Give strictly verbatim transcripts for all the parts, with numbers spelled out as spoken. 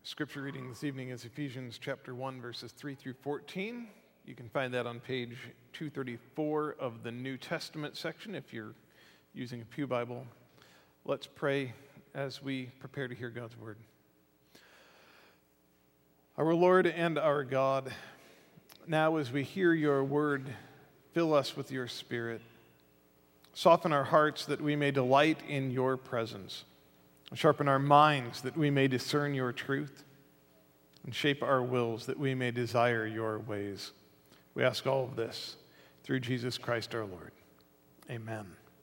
Scripture reading this evening is Ephesians chapter one, verses three through fourteen. You can find that on page two thirty-four of the New Testament section if you're using a Pew Bible. Let's pray as we prepare to hear God's word. Our Lord and our God, now as we hear your word, fill us with your Spirit. Soften our hearts that we may delight in your presence. Sharpen our minds that we may discern your truth, and shape our wills that we may desire your ways. We ask all of this through Jesus Christ our Lord. Amen.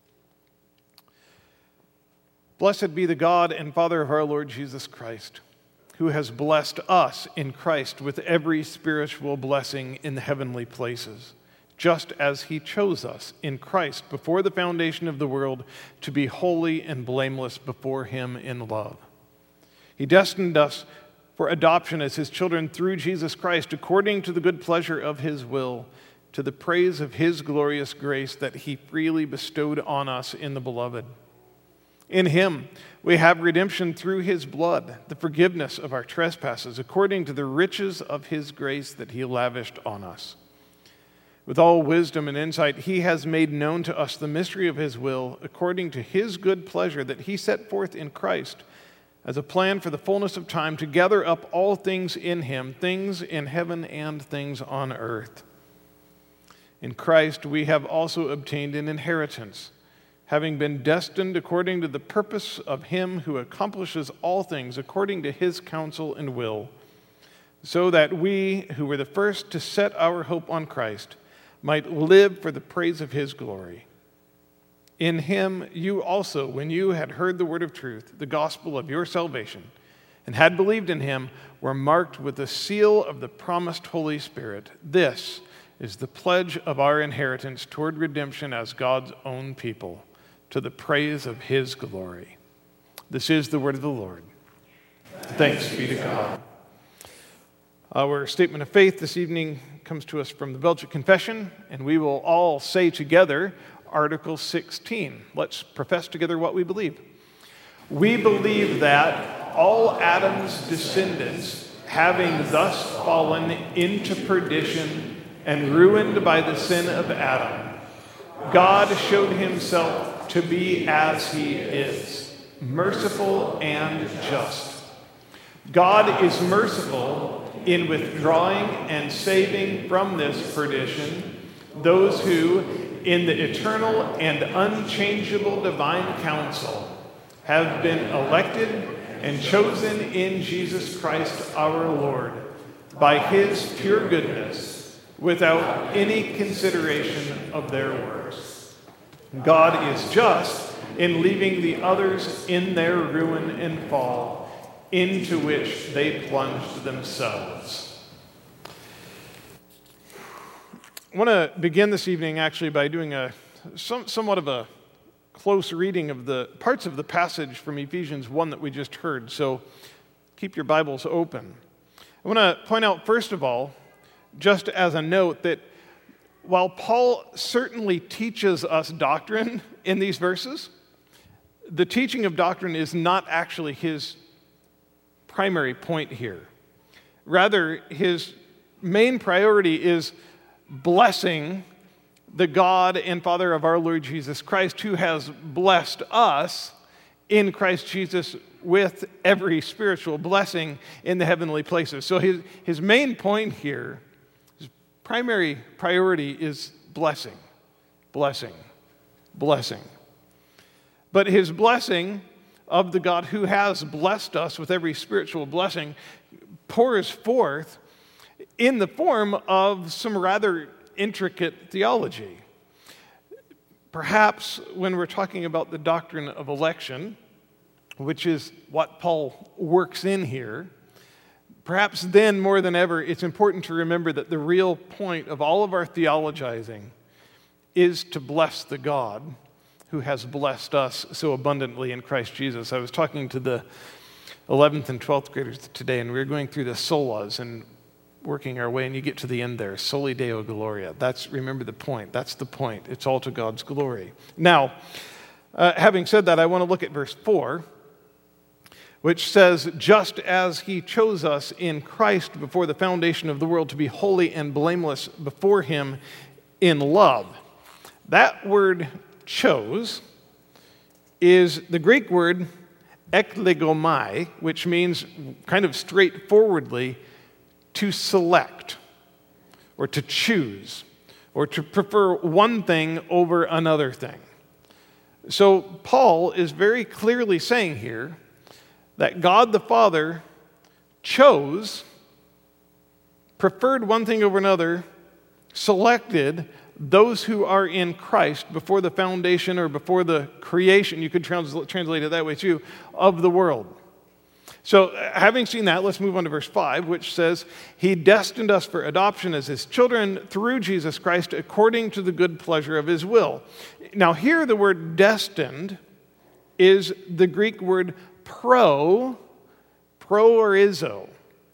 Blessed be the God and Father of our Lord Jesus Christ, who has blessed us in Christ with every spiritual blessing in the heavenly places, just as he chose us in Christ before the foundation of the world to be holy and blameless before him in love. He destined us for adoption as his children through Jesus Christ, according to the good pleasure of his will, to the praise of his glorious grace that he freely bestowed on us in the Beloved. In him we have redemption through his blood, the forgiveness of our trespasses, according to the riches of his grace that he lavished on us. With all wisdom and insight, he has made known to us the mystery of his will, according to his good pleasure that he set forth in Christ, as a plan for the fullness of time to gather up all things in him, things in heaven and things on earth. In Christ we have also obtained an inheritance, having been destined according to the purpose of him who accomplishes all things according to his counsel and will, so that we, who were the first to set our hope on Christ, might live for the praise of his glory. In him you also, when you had heard the word of truth, the gospel of your salvation, and had believed in him, were marked with the seal of the promised Holy Spirit. This is the pledge of our inheritance toward redemption as God's own people, to the praise of his glory. This is the word of the Lord. Thanks be to God. Our statement of faith this evening comes to us from the Belgic Confession, and we will all say together Article sixteen. Let's profess together what we believe. We believe that all Adam's descendants, having thus fallen into perdition and ruined by the sin of Adam, God showed himself to be as he is, merciful and just. God is merciful in withdrawing and saving from this perdition those who, in the eternal and unchangeable divine counsel, have been elected and chosen in Jesus Christ our Lord by his pure goodness, without any consideration of their works. God is just in leaving the others in their ruin and fall, into which they plunged themselves. I want to begin this evening actually by doing a some, somewhat of a close reading of the parts of the passage from Ephesians one that we just heard. So keep your Bibles open. I want to point out first of all, just as a note, that while Paul certainly teaches us doctrine in these verses, the teaching of doctrine is not actually his primary point here. Rather, his main priority is blessing the God and Father of our Lord Jesus Christ, who has blessed us in Christ Jesus with every spiritual blessing in the heavenly places. So his, his main point here, his primary priority is blessing, blessing, blessing. But his blessing of the God who has blessed us with every spiritual blessing pours forth in the form of some rather intricate theology. Perhaps when we're talking about the doctrine of election, which is what Paul works in here, perhaps then more than ever, it's important to remember that the real point of all of our theologizing is to bless the God who has blessed us so abundantly in Christ Jesus. I was talking to the eleventh and twelfth graders today, and we were going through the solas and working our way, and you get to the end there, Soli Deo Gloria. That's, remember the point. That's the point. It's all to God's glory. Now, uh, having said that, I want to look at verse four, which says, just as he chose us in Christ before the foundation of the world to be holy and blameless before him in love. That word chose is the Greek word eklegomai, which means kind of straightforwardly to select or to choose or to prefer one thing over another thing. So Paul is very clearly saying here that God the Father chose, preferred one thing over another, selected those who are in Christ before the foundation or before the creation, you could trans- translate it that way too, of the world. So having seen that, let's move on to verse five, which says, he destined us for adoption as his children through Jesus Christ according to the good pleasure of his will. Now here the word destined is the Greek word pro, proorizo.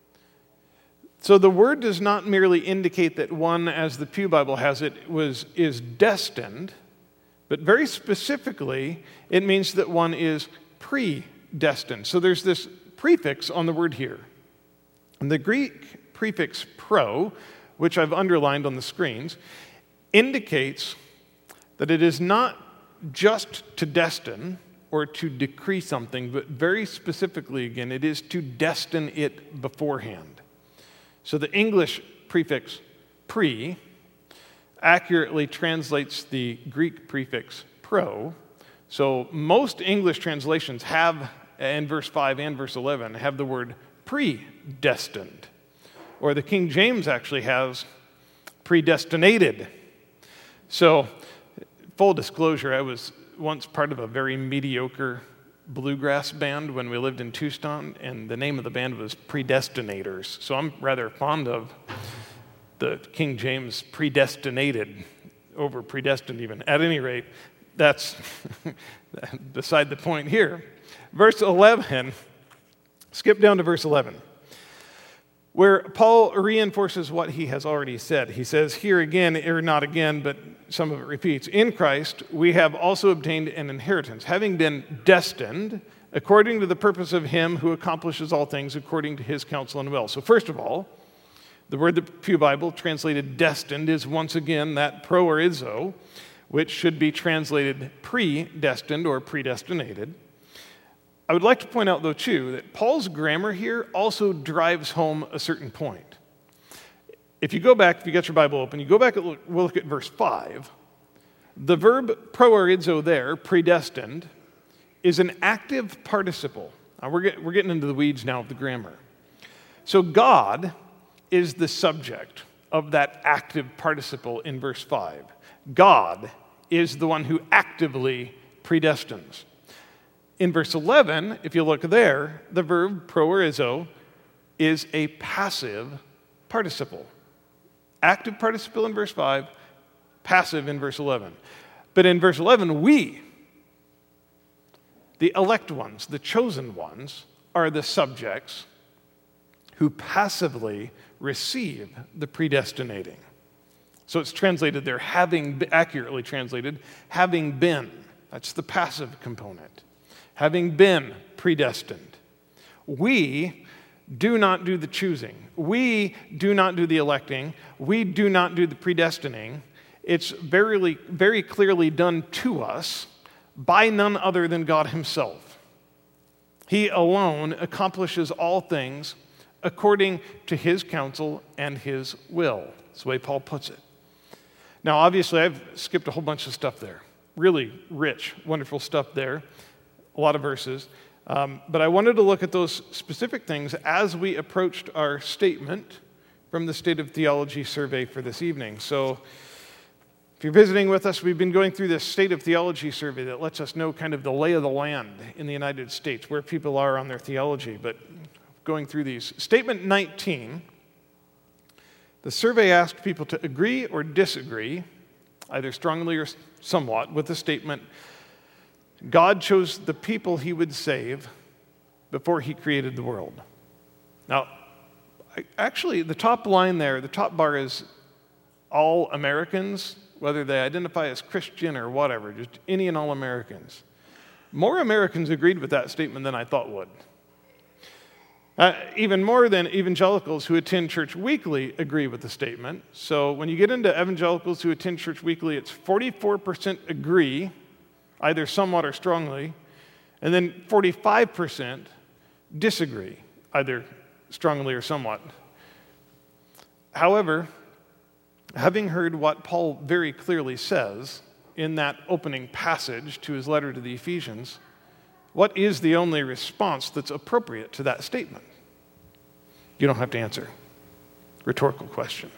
So the word does not merely indicate that one, as the Pew Bible has it, was is destined, but very specifically, it means that one is predestined. So there's this prefix on the word here. And the Greek prefix pro, which I've underlined on the screens, indicates that it is not just to destine or to decree something, but very specifically, again, it is to destine it beforehand. So the English prefix pre accurately translates the Greek prefix pro. So most English translations have, in verse five and verse eleven, have the word predestined. Or the King James actually has predestinated. So, full disclosure, I was once part of a very mediocre bluegrass band when we lived in Tucson, and the name of the band was Predestinators. So I'm rather fond of the King James predestinated over predestined even. At any rate, that's beside the point here. Verse eleven, skip down to verse eleven, where Paul reinforces what he has already said. He says here again, or not again, but some of it repeats, in Christ we have also obtained an inheritance, having been destined according to the purpose of him who accomplishes all things according to his counsel and will. So first of all, the word the Pew Bible translated destined is once again that proorizo, which should be translated predestined or predestinated. I would like to point out, though, too, that Paul's grammar here also drives home a certain point. If you go back, if you got your Bible open, you go back and look, we'll look at verse five. The verb proorizo there, predestined, is an active participle. Now, we're, get, we're getting into the weeds now of the grammar. So God is the subject of that active participle in verse five. God is the one who actively predestines. In verse eleven, if you look there, the verb proorizo is a passive participle. Active participle in verse five, passive in verse eleven. But in verse eleven, we, the elect ones, the chosen ones, are the subjects who passively receive the predestinating. So it's translated there, having, accurately translated, having been. That's the passive component. Having been predestined. We do not do the choosing. We do not do the electing. We do not do the predestining. It's very, very clearly done to us by none other than God himself. He alone accomplishes all things according to his counsel and his will. That's the way Paul puts it. Now, obviously, I've skipped a whole bunch of stuff there. Really rich, wonderful stuff there. A lot of verses. Um, but I wanted to look at those specific things as we approached our statement from the State of Theology survey for this evening. So if you're visiting with us, we've been going through this State of Theology survey that lets us know kind of the lay of the land in the United States, where people are on their theology. But going through these. Statement nineteen, the survey asked people to agree or disagree, either strongly or somewhat, with the statement, God chose the people he would save before he created the world. Now, actually, the top line there, the top bar is all Americans, whether they identify as Christian or whatever, just any and all Americans. More Americans agreed with that statement than I thought would. Uh, even more than evangelicals who attend church weekly agree with the statement. So when you get into evangelicals who attend church weekly, it's forty-four percent agree, either somewhat or strongly, and then forty-five percent disagree, either strongly or somewhat. However, having heard what Paul very clearly says in that opening passage to his letter to the Ephesians, what is the only response that's appropriate to that statement? You don't have to answer. Rhetorical question.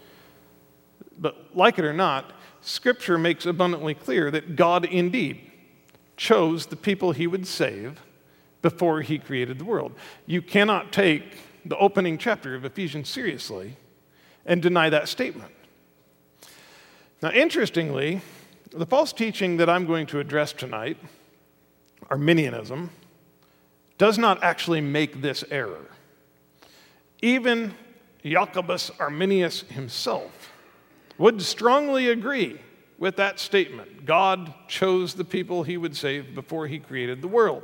But like it or not, Scripture makes abundantly clear that God indeed chose the people he would save before he created the world. You cannot take the opening chapter of Ephesians seriously and deny that statement. Now, interestingly, the false teaching that I'm going to address tonight, Arminianism, does not actually make this error. Even Jacobus Arminius himself would strongly agree with that statement. God chose the people he would save before he created the world.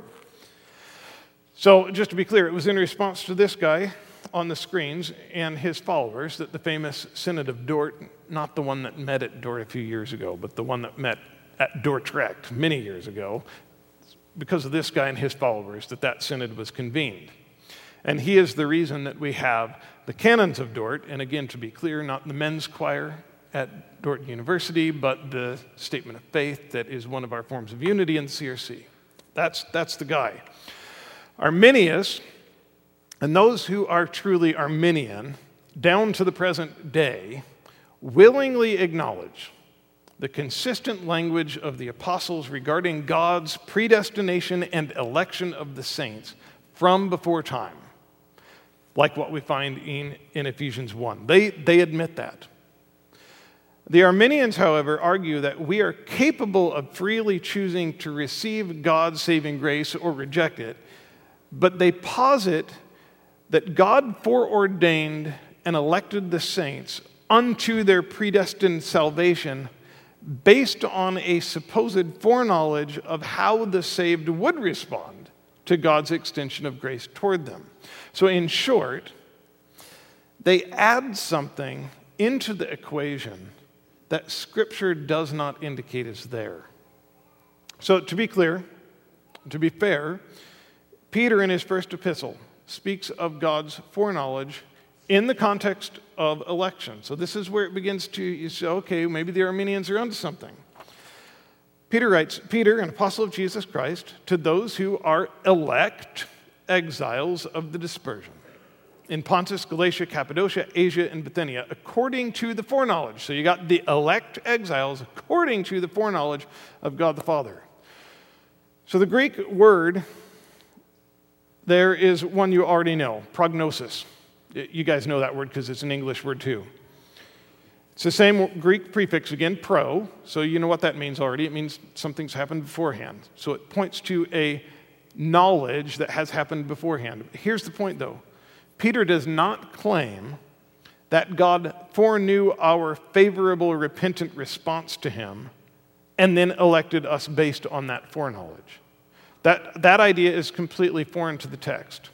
So, just to be clear, it was in response to this guy on the screens and his followers that the famous Synod of Dort, not the one that met at Dort a few years ago, but the one that met at Dordrecht many years ago, because of this guy and his followers, that that synod was convened. And he is the reason that we have the Canons of Dort, and again, to be clear, not the men's choir at Dort University, but the Statement of Faith that is one of our forms of unity in C R C. That's, that's the guy. Arminius, and those who are truly Arminian, down to the present day, willingly acknowledge the consistent language of the apostles regarding God's predestination and election of the saints from before time, like what we find in, in Ephesians one. They, they admit that. The Arminians, however, argue that we are capable of freely choosing to receive God's saving grace or reject it, but they posit that God foreordained and elected the saints unto their predestined salvation based on a supposed foreknowledge of how the saved would respond to God's extension of grace toward them. So in short, they add something into the equation that Scripture does not indicate is there. So to be clear, to be fair, Peter in his first epistle speaks of God's foreknowledge in the context of election. So this is where it begins to, you say, okay, maybe the Arminians are onto something. Peter writes, Peter, an apostle of Jesus Christ, to those who are elect exiles of the dispersion in Pontus, Galatia, Cappadocia, Asia, and Bithynia, according to the foreknowledge. So you got the elect exiles according to the foreknowledge of God the Father. So the Greek word there is one you already know, prognosis. You guys know that word because it's an English word too. It's the same Greek prefix again, pro, so you know what that means already. It means something's happened beforehand. So it points to a knowledge that has happened beforehand. Here's the point though. Peter does not claim that God foreknew our favorable repentant response to him and then elected us based on that foreknowledge. That, that idea is completely foreign to the text.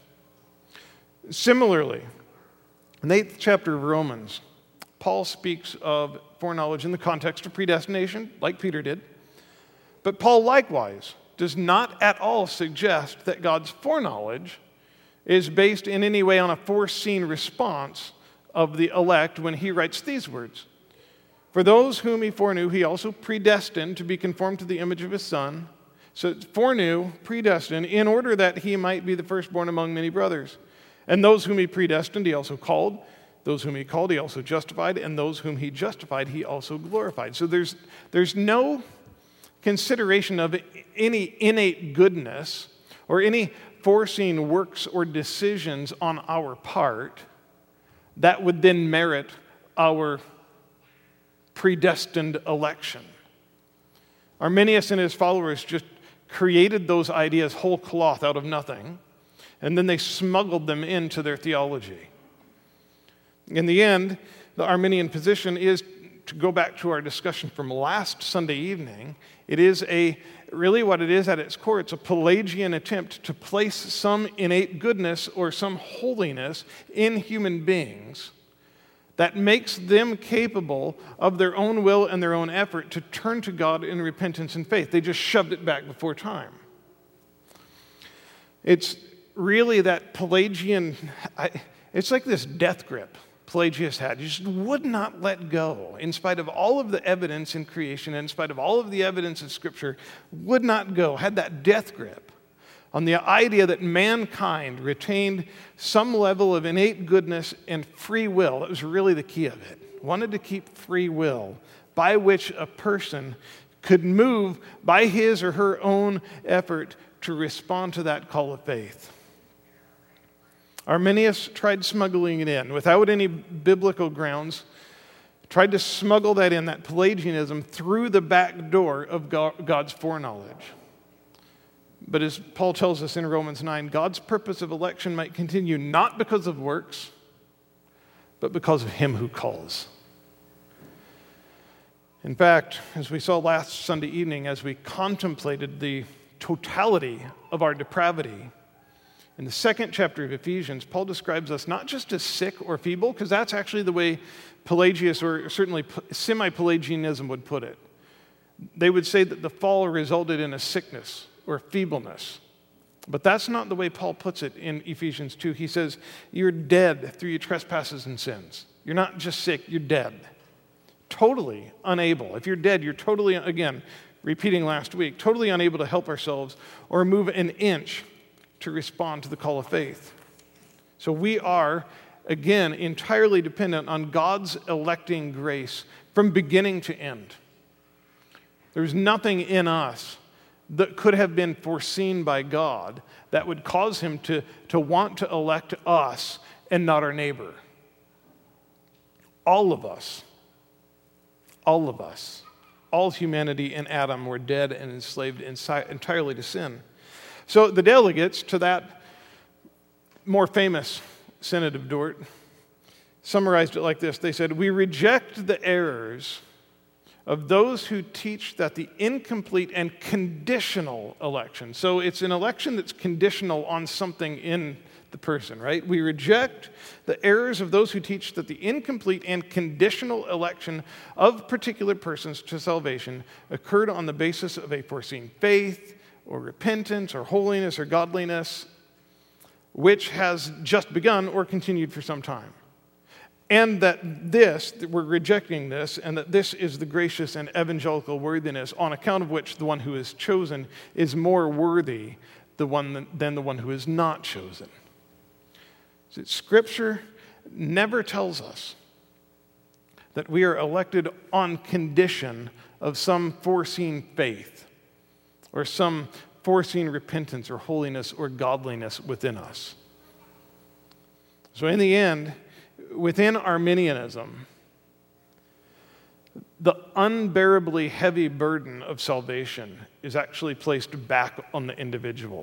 Similarly, in the eighth chapter of Romans, Paul speaks of foreknowledge in the context of predestination, like Peter did. But Paul likewise does not at all suggest that God's foreknowledge is based in any way on a foreseen response of the elect when he writes these words. For those whom he foreknew, he also predestined to be conformed to the image of his Son. So foreknew, predestined, in order that he might be the firstborn among many brothers. And those whom he predestined, he also called. Those whom he called, he also justified. And those whom he justified, he also glorified. So there's, there's no consideration of any innate goodness or any foreseen works or decisions on our part that would then merit our predestined election. Arminius and his followers just created those ideas whole cloth out of nothing, and then they smuggled them into their theology. In the end, the Arminian position is to go back to our discussion from last Sunday evening, it is a, really what it is at its core, it's a Pelagian attempt to place some innate goodness or some holiness in human beings that makes them capable of their own will and their own effort to turn to God in repentance and faith. They just shoved it back before time. It's really that Pelagian, I, it's like this death grip Pelagius had. He just would not let go. In spite of all of the evidence in creation, and in spite of all of the evidence of Scripture, would not go, had that death grip on the idea that mankind retained some level of innate goodness and free will. That was really the key of it. Wanted to keep free will by which a person could move by his or her own effort to respond to that call of faith. Arminius tried smuggling it in without any biblical grounds, tried to smuggle that in, that Pelagianism, through the back door of God's foreknowledge. But as Paul tells us in Romans nine, God's purpose of election might continue not because of works, but because of him who calls. In fact, as we saw last Sunday evening, as we contemplated the totality of our depravity, in the second chapter of Ephesians, Paul describes us not just as sick or feeble, because that's actually the way Pelagius, or certainly semi-Pelagianism, would put it. They would say that the fall resulted in a sickness or feebleness. But that's not the way Paul puts it in Ephesians two. He says, you're dead through your trespasses and sins. You're not just sick, you're dead. Totally unable. If you're dead, you're totally, again, repeating last week, totally unable to help ourselves or move an inch to respond to the call of faith. So we are, again, entirely dependent on God's electing grace from beginning to end. There's nothing in us that could have been foreseen by God that would cause him to, to want to elect us and not our neighbor. All of us, all of us, all humanity in Adam were dead and enslaved entirely to sin. So the delegates to that more famous Synod of Dort summarized it like this. They said, we reject the errors of those who teach that the incomplete and conditional election, so it's an election that's conditional on something in the person, right? We reject the errors of those who teach that the incomplete and conditional election of particular persons to salvation occurred on the basis of a foreseen faith, or repentance, or holiness, or godliness, which has just begun or continued for some time. And that this, that we're rejecting this, and that this is the gracious and evangelical worthiness on account of which the one who is chosen is more worthy the one than the one who is not chosen. So Scripture never tells us that we are elected on condition of some foreseen faith, or some foreseen repentance or holiness or godliness within us. So in the end, within Arminianism, the unbearably heavy burden of salvation is actually placed back on the individual.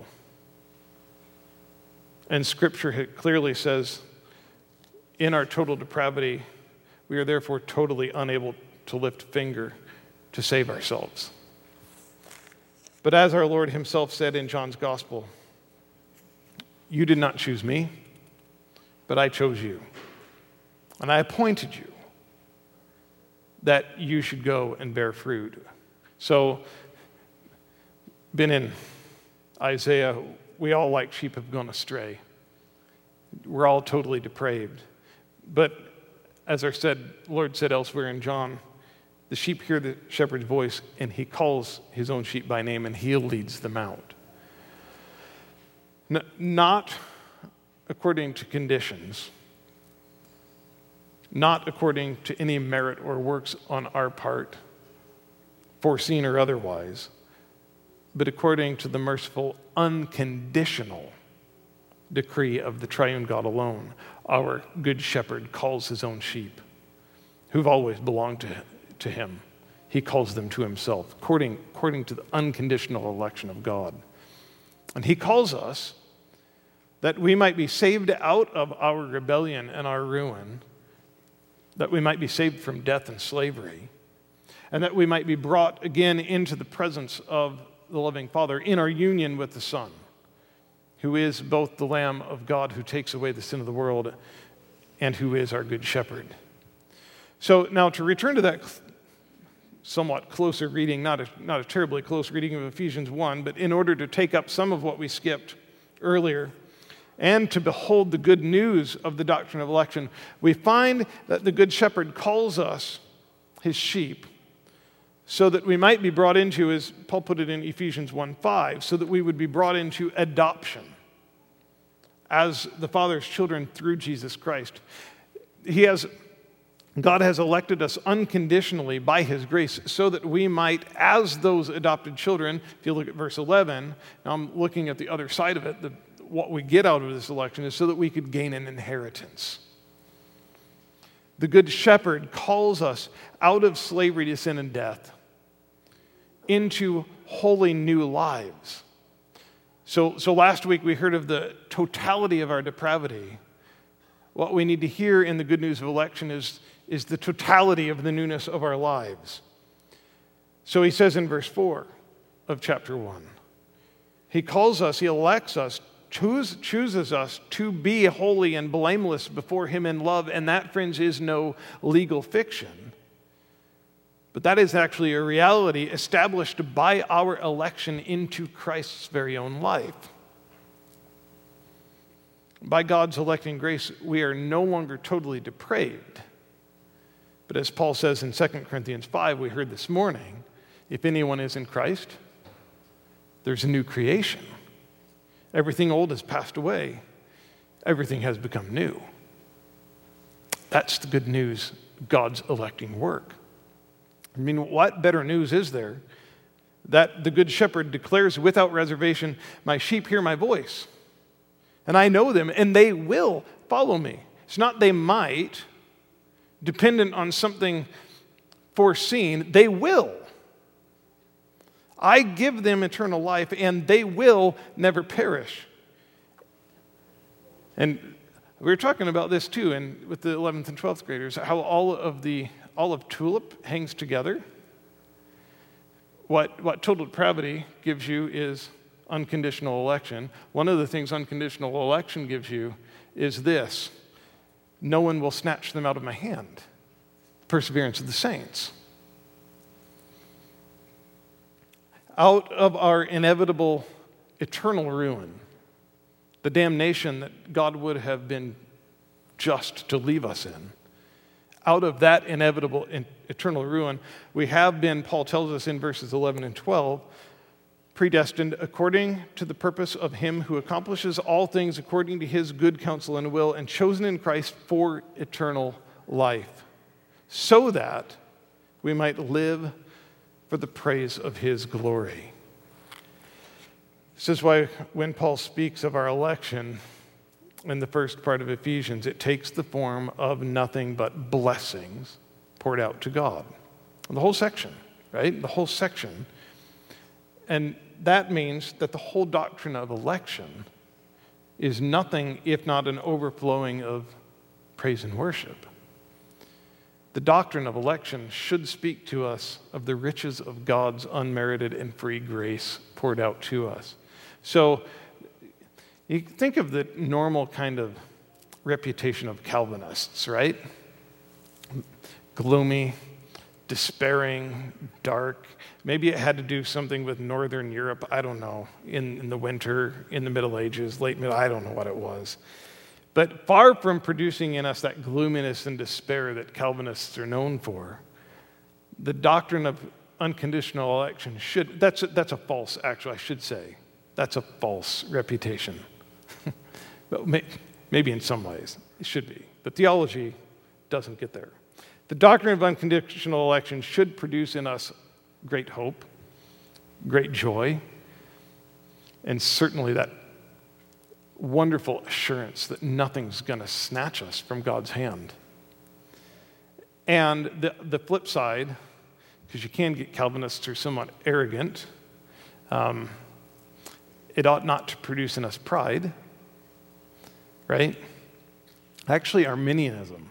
And Scripture clearly says, in our total depravity, we are therefore totally unable to lift a finger to save ourselves. But as our Lord himself said in John's Gospel, you did not choose me, but I chose you. And I appointed you that you should go and bear fruit. So, been in Isaiah, we all like sheep have gone astray. We're all totally depraved. But as our said, Lord said elsewhere in John, the sheep hear the shepherd's voice, and he calls his own sheep by name, and he leads them out. N- not according to conditions, not according to any merit or works on our part, foreseen or otherwise, but according to the merciful, unconditional decree of the triune God alone. Our good shepherd calls his own sheep, who've always belonged to him. to him. He calls them to himself, according, according to the unconditional election of God. And he calls us that we might be saved out of our rebellion and our ruin that we might be saved from death and slavery, and that we might be brought again into the presence of the loving Father in our union with the Son, who is both the Lamb of God who takes away the sin of the world and who is our good shepherd. So now to return to that somewhat closer reading, not a, not a terribly close reading of Ephesians one, but in order to take up some of what we skipped earlier and to behold the good news of the doctrine of election, we find that the Good Shepherd calls us his sheep so that we might be brought into, as Paul put it in Ephesians one five, so that we would be brought into adoption as the Father's children through Jesus Christ. He has, God has elected us unconditionally by his grace so that we might, as those adopted children, if you look at verse eleven, now I'm looking at the other side of it, the, what we get out of this election is so that we could gain an inheritance. The Good Shepherd calls us out of slavery to sin and death into holy new lives. So, so last week we heard of the totality of our depravity. What we need to hear in the good news of election is, is the totality of the newness of our lives. So he says in verse four of chapter one, he calls us, he elects us, choose, chooses us to be holy and blameless before him in love, and that, friends, is no legal fiction. But that is actually a reality established by our election into Christ's very own life. By God's electing grace, we are no longer totally depraved. But as Paul says in Second Corinthians five, we heard this morning, if anyone is in Christ, there's a new creation. Everything old has passed away. Everything has become new. That's the good news of God's electing work. I mean, what better news is there that the Good Shepherd declares without reservation, my sheep hear my voice, and I know them, and they will follow me. It's not they might, dependent on something foreseen, they will. I give them eternal life, and they will never perish. And we were talking about this too, and with the eleventh and twelfth graders, how all of the olive tulip hangs together. What, what total depravity gives you is unconditional election. One of the things unconditional election gives you is this: no one will snatch them out of my hand. Perseverance of the saints. Out of our inevitable eternal ruin, the damnation that God would have been just to leave us in, out of that inevitable eternal ruin, we have been, Paul tells us in verses eleven and twelve, predestined according to the purpose of him who accomplishes all things according to his good counsel and will, and chosen in Christ for eternal life, so that we might live for the praise of his glory. This is why when Paul speaks of our election in the first part of Ephesians, it takes the form of nothing but blessings poured out to God. The whole section, right? The whole section. And that means that the whole doctrine of election is nothing if not an overflowing of praise and worship. The doctrine of election should speak to us of the riches of God's unmerited and free grace poured out to us. So you think of the normal kind of reputation of Calvinists, right? Gloomy, despairing, dark. Maybe it had to do something with Northern Europe, I don't know, in, in the winter, in the Middle Ages, late Middle, I don't know what it was. But far from producing in us that gloominess and despair that Calvinists are known for, the doctrine of unconditional election should, that's a, that's a false, actually, I should say, that's a false reputation. But may, maybe in some ways it should be. But theology doesn't get there. The doctrine of unconditional election should produce in us great hope, great joy, and certainly that wonderful assurance that nothing's going to snatch us from God's hand. And the, the flip side, because you can get Calvinists who are somewhat arrogant, um, it ought not to produce in us pride, right? Actually, Arminianism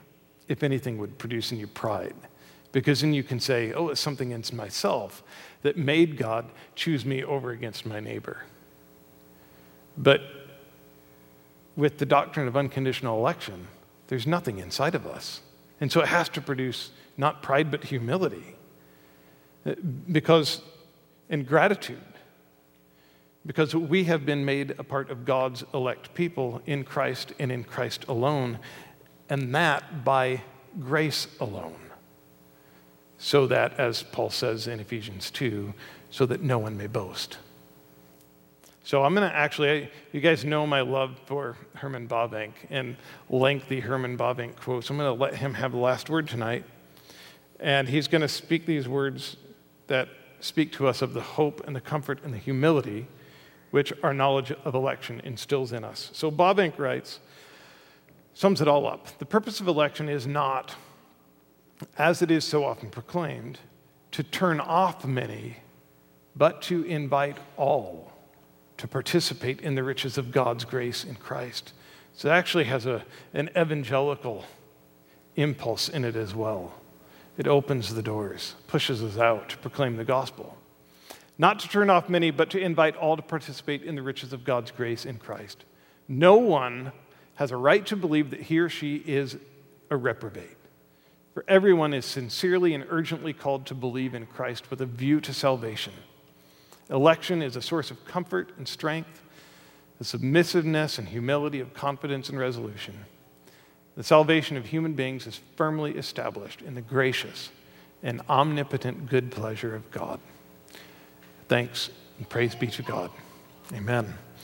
if anything, would produce in you pride. Because then you can say, oh, it's something in myself that made God choose me over against my neighbor. But with the doctrine of unconditional election, there's nothing inside of us. And so it has to produce not pride, but humility. Because, and gratitude. Because we have been made a part of God's elect people in Christ and in Christ alone, and that by grace alone. So that, as Paul says in Ephesians two, so that no one may boast. So I'm going to actually, you guys know my love for Herman Bavinck and lengthy Herman Bavinck quotes. I'm going to let him have the last word tonight. And he's going to speak these words that speak to us of the hope and the comfort and the humility which our knowledge of election instills in us. So Bavinck writes, sums it all up. The purpose of election is not, as it is so often proclaimed, to turn off many, but to invite all to participate in the riches of God's grace in Christ. So it actually has a, an evangelical impulse in it as well. It opens the doors, pushes us out to proclaim the gospel. Not to turn off many, but to invite all to participate in the riches of God's grace in Christ. No one has a right to believe that he or she is a reprobate. For everyone is sincerely and urgently called to believe in Christ with a view to salvation. Election is a source of comfort and strength, the submissiveness and humility of confidence and resolution. The salvation of human beings is firmly established in the gracious and omnipotent good pleasure of God. Thanks and praise be to God. Amen.